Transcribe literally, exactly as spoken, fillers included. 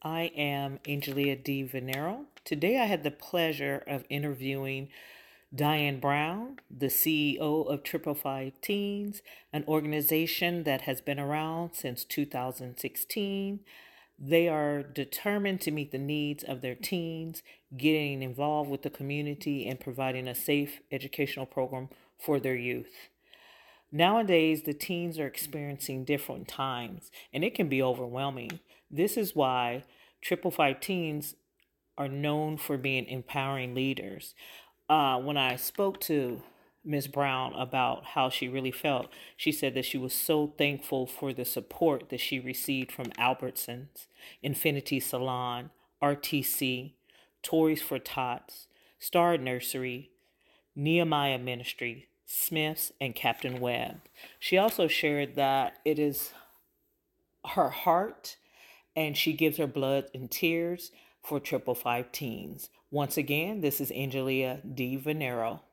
I am Angelia D. Venero. Today I had the pleasure of interviewing Diane Brown, the C E O of Triple Five Teens, an organization that has been around since two thousand sixteen. They are determined to meet the needs of their teens, getting involved with the community, and providing a safe educational program for their youth. Nowadays, the teens are experiencing different times, and it can be overwhelming. This is why Triple Five Teens are known for being empowering leaders. Uh, when I spoke to Miss Brown about how she really felt, she said that she was so thankful for the support that she received from Albertsons, Infinity Salon, R T C, Toys for Tots, Star Nursery, Nehemiah Ministry, Smiths, and Captain Webb. She also shared that it is her heart and she gives her blood and tears for Triple Five Teens. Once again, this is Angelia D. Venero.